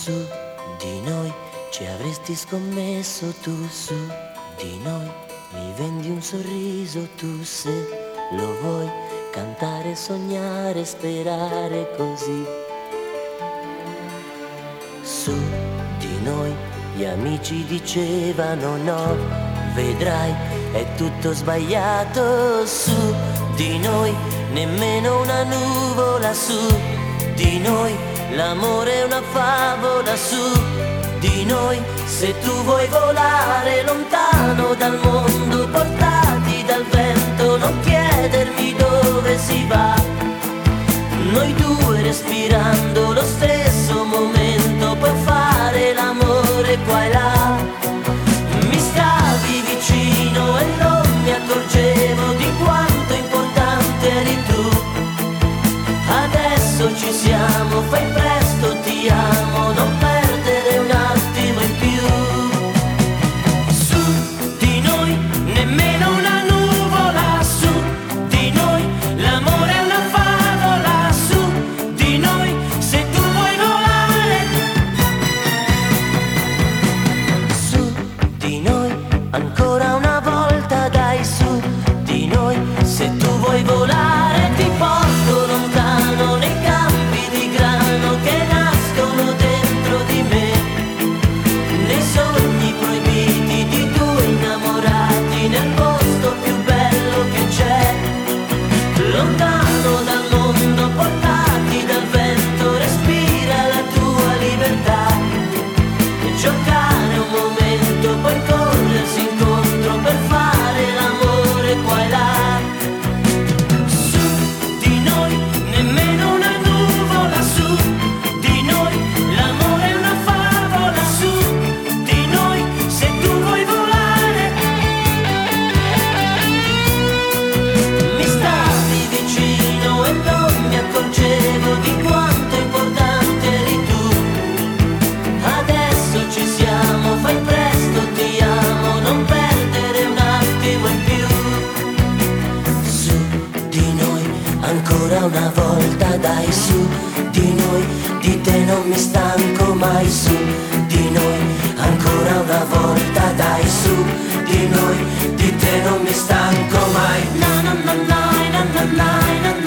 su di noi ci avresti scommesso, tu su di noi mi vendi un sorriso, tu se lo vuoi cantare, sognare, sperare così. Su di noi gli amici dicevano no, vedrai è tutto sbagliato. Su di noi nemmeno una nuvola, su di noi l'amore è una favola, su di noi se tu vuoi volare lontano dal mondo, portati dal vento, non chiedermi dove si va. Noi due respirando lo stesso momento, puoi fare l'amore qua e là. Mi stavi vicino e non mi accorgevo di quanto importante eri tu. Adesso ci siamo, fai presto, ti amo, non perdere un attimo in più. Su di noi nemmeno una nuvola, su di noi l'amore è una favola, su di noi se tu vuoi volare. Su di noi ancora una volta, dai, su di noi se tu vuoi volare ti porto lontano nei campi di grano che nascono dentro di me, nei sogni proibiti di due innamorati, nel posto più bello che c'è, lontano dal mondo, portati dal vento, respira la tua libertà, e giocare un momento, poi corrersi incontro per fare l'amore qua e là. Su di noi nemmeno una nuvola, su di noi l'amore è una favola, su di noi se tu vuoi volare. Mi stavi vicino e non mi accorgevo di quanto importante eri tu. Adesso ci siamo, fai presto, ti amo, non perdere un attimo in più. Su di noi ancora una volta, dai, su di noi, di te non mi stanco mai, su di noi ancora una volta, dai, su di noi, di te non mi stanco mai. Na na na na na na na na.